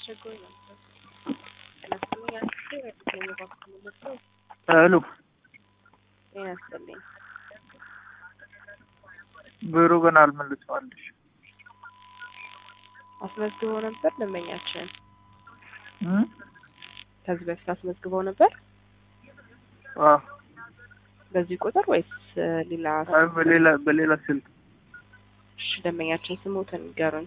እያስቸገሩኝ ነበር። ለምን ያስቸገረኝ ነው ባክህ ሄሎ ያስፈልኝ ብሩ ግን አልመልሰዋልሽ። አስመዝግበው ነበር ደንበኛችን ከዚህ በፊት አስመዝግበው ነበር። አዎ በዚህ ቁጥር ወይስ ሌላ? በሌላ ስልክ። እሺ ደንበኛችን ስሞትን ንገሩን።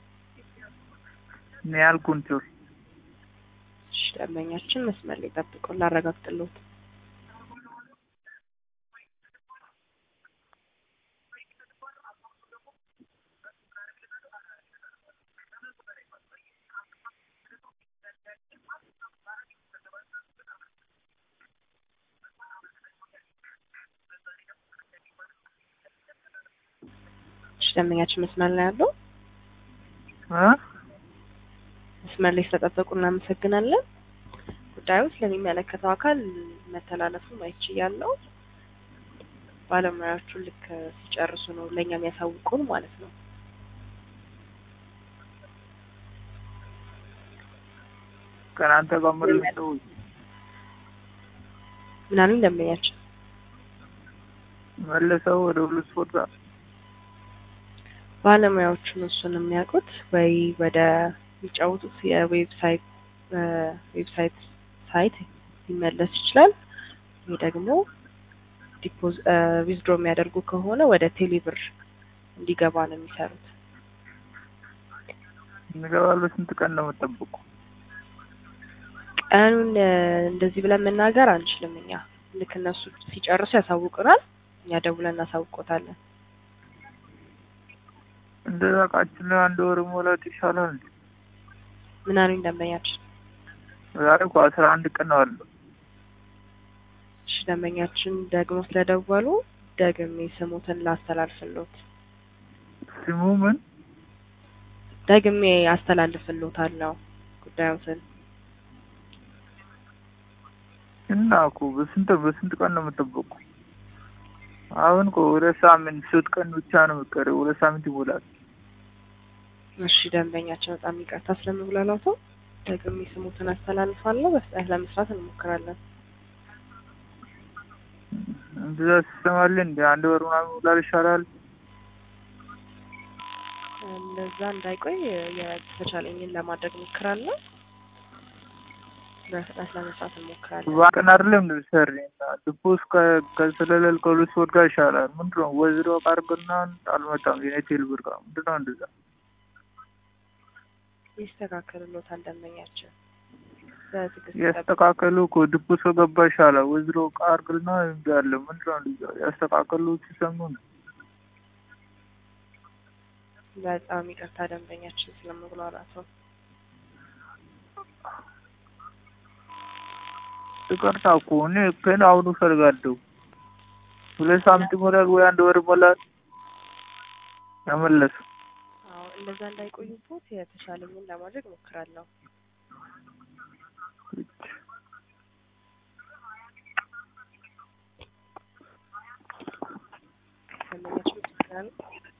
ኒያል ኩንቱር። እሺ ደንበኛችን መስመር ላይ ጠብቀው ላረጋግጥልዎት። ደንበኛችን መስመር ላይ ያለው መስመር ላይ ስለጠበቁ እናመሰግናለን። ጉዳዩ ስለሚመለከተው አካል መተላለፉን አይቻለሁ። ባለሙያዎቹ ልክ ሲጨርሱ ነው ለኛ የሚያሳውቁን ማለት ነው። ከናንተ ጋር መልሰው ምናምን ደንበኛችን መልሰው ወደ ሁለት ፎታ ባለሙያዎቹ እሱን የሚያውቁት ወይ ወደ የሚጫወቱት የዌብሳይት ሳይት ሊመለስ ይችላል። ወይ ደግሞ ዊዝድሮ የሚያደርጉ ከሆነ ወደ ቴሌብር እንዲገባ ነው የሚሰሩት። እንገባለን። በስንት ቀን ነው የምጠብቁ? ቀኑን እንደዚህ ብለን መናገር አንችልም እኛ። ልክ እነሱ ሲጨርሱ ያሳውቁናል፣ እኛ ደውለን እናሳውቆታለን። እንደዛ ቃችን አንድ ወር ሞላት ይሻላል እንዴ? ምን አሉኝ ደንበኛችን? ዛሬ እኮ 11 ቀን ነው አለው። እሺ ደንበኛችን ደግሞ ስለደወሉ ደግሜ ስሙትን ላስተላልፍልዎት። ስሙ ምን? ደግሜ አስተላልፍልዎታለሁ ጉዳዩን። እና እኮ በስንት ቀን ነው የምጠብቁ? አሁን እኮ ሁለት ሳምንት 3 ቀን ብቻ ነው የምትቀረው። ሁለት ሳምንት ይሞላል። እሺ ደንበኛችን በጣም ይቅርታ ስለመጉላላቱ ደግሜ ስሙትን አስተላልፋለሁ። በፍጥነት ለመስራት እንሞክራለን። እንደዛ ሲስተማል እንደ አንድ ወር ምናምን ይሞላል ይሻላል። እንደዛ እንዳይቆይ የተቻለኝን ለማድረግ እንሞክራለን። በፍጥነት ለመስራት እንሞክራለን። ዋቀን አይደለም እንደሰርኝና ድፖስ ከሰለለል ከሁለት ወር ጋር ይሻላል። ምንድነው ወዝሮ አርገና አልመጣም። የኔቴል ብር ጋር ምንድነው እንደዛ ይስተካከልልዎታል ደንበኛችን። በትክክል ያስተካከሉ እኮ ድፖስ ገባ ይሻላል። ወዝሮ አርገና እንዳለ ምንድነው እንደዛ ያስተካከሉ ሲሰሙ ነው። በጣም ይቅርታ ደንበኛችን ስለመጉላላቱ። ይቅርታ እኮ እኔ ግን አሁኑ ፈልጋለሁ። ሁለት ሳምንት ይሞላል ወይ አንድ ወር ይሞላል ያመለስ። አዎ እንደዛ እንዳይቆዩበት የተሻለኝን ለማድረግ እሞክራለሁ። ደንበኛችን